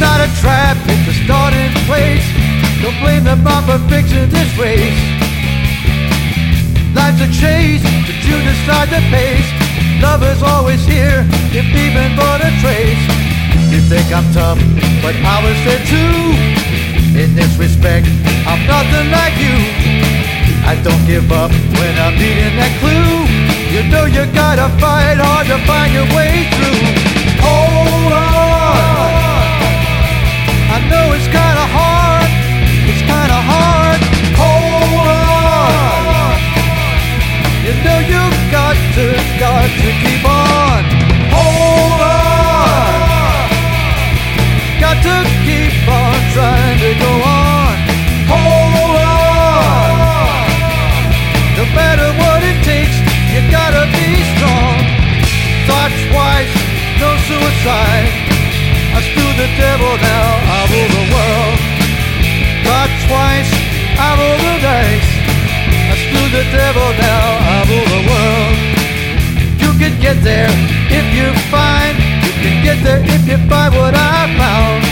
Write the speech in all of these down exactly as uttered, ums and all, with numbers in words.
not a trap, it's a starting place. Don't blame the bumper fixing this race. Life's a chase, but you decide the pace. Love is always here, if even but a trace. You think I'm tough, but I was there too. In this respect, I'm nothing like you. I don't give up when I'm needing that clue. You know you gotta fight hard to find your way through. Hold on, I know it's kinda hard, it's kinda hard. Hold on, you know you got to, got to keep on. Hold on, got to keep on trying to go on. Hold on, no matter what it takes, you gotta be strong. Thought twice, no suicide. I screw the devil now, I rule the world. Thought twice, I roll the dice. I screw the devil now, I rule the world. You can get there if you find. You can get there if you find what I found.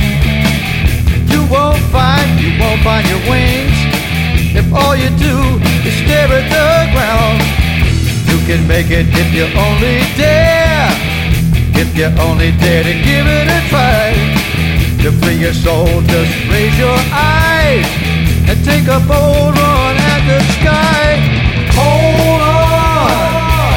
You won't find, you won't find your wings if all you do is stare at the ground. You can make it if you only dare. If you only dare to give it a try. To free your soul, just raise your eyes and take a bold run at the sky. Hold on,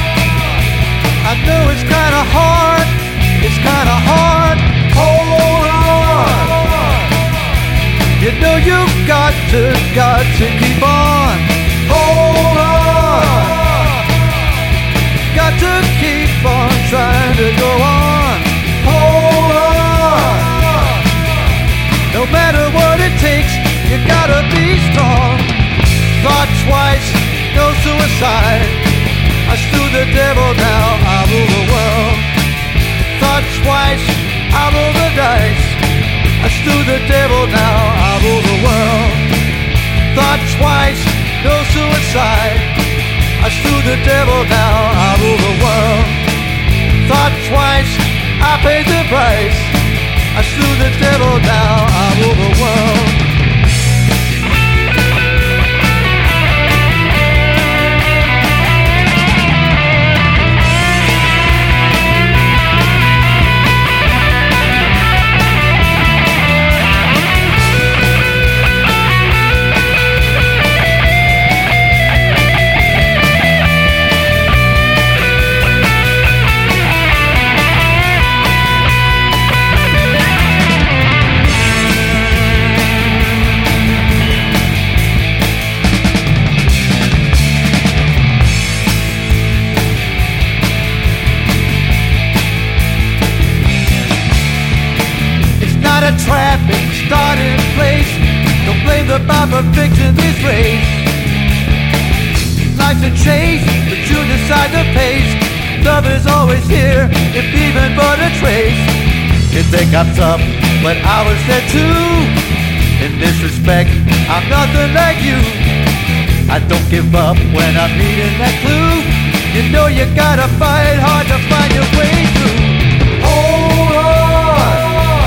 I know it's kinda hard, it's kinda hard. Hold on, you know you got to, got to keep on. Hold on, got to keep on trying to go on. Hold on, no matter what it takes, you gotta be strong. Thought twice, no suicide. I slew the devil, now I rule the world. Thought twice, I roll the dice. I slew the devil, now I rule the world. Thought twice, no suicide. I slew the devil, now I rule the world. Thought twice, I paid the price. I slew the devil, now I rule the world. Traffic started in place. Don't blame the bumper fixing this race. Life's a chase, but you decide the pace. Love is always here, if even but a trace. You think I'm tough, but I was there too. In this respect, I'm nothing like you. I don't give up when I'm needing that clue. You know you gotta fight hard to find your way through. Hold on,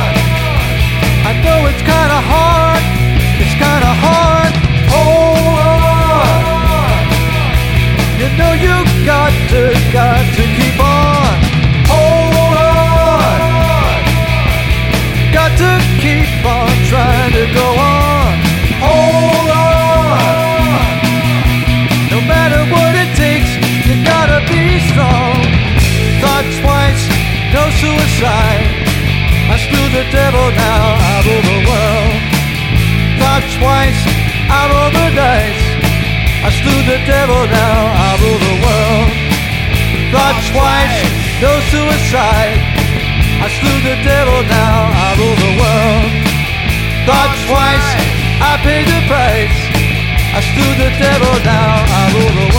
I know it's kinda hard, it's kinda hard. Hold on, you know you got to, got to keep on. Hold on, got to keep on trying to go on. Hold on, no matter what it takes, you gotta be strong. Thought twice, no suicide. I slew the devil, now I rule the world. Thought twice, I roll the dice. I slew the devil, now I rule the world. Thought twice, no suicide. I slew the devil, now I rule the world. Thought twice, I paid the price. I slew the devil, now I rule the world.